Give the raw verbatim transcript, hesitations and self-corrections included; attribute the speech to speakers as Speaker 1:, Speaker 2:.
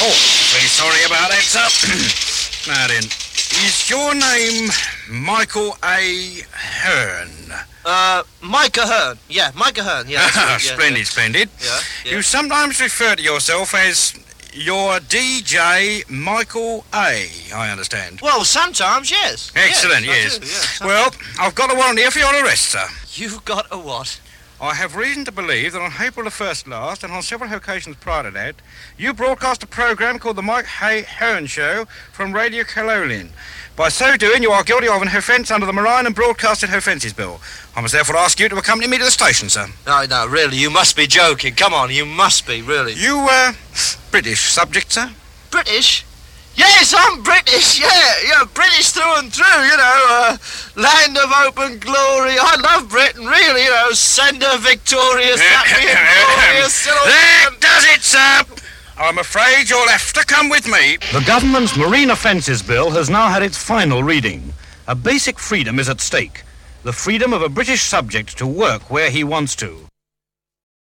Speaker 1: Oh, very sorry about that, sir. Now then, is your name Michael A. Hearn?
Speaker 2: Uh, Micah Hearn. Yeah, Micah Hearn. Yeah, that's right, yeah,
Speaker 1: splendid,
Speaker 2: yeah.
Speaker 1: splendid.
Speaker 2: Yeah, yeah.
Speaker 1: You sometimes refer to yourself as your D J Michael A, I understand.
Speaker 2: Well, sometimes, yes.
Speaker 1: Excellent,
Speaker 2: yes.
Speaker 1: yes.
Speaker 2: I do, yes.
Speaker 1: Well, I've got a warrant here for your arrest, sir.
Speaker 2: You've got a what?
Speaker 1: I have reason to believe that on April the first last, and on several occasions prior to that, you broadcast a program called the Mike Hay Hearn Show from Radio Colonial. By so doing, you are guilty of an offence under the Marine and Broadcasting Offences Bill. I must therefore ask you to accompany me to the station, sir.
Speaker 2: No, no, really, you must be joking. Come on, you must be, really.
Speaker 1: You, uh, British subject, sir?
Speaker 2: British? Yes, I'm British, yeah, yeah, British through and through, you know, uh, land of open glory. I love Britain, really, you know, sender victorious, happy and glorious.
Speaker 1: That does it, sir. I'm afraid you'll have to come with me. The government's Marine Offences Bill has now had its final reading. A basic freedom is at stake. The freedom of a British subject to work where he wants to.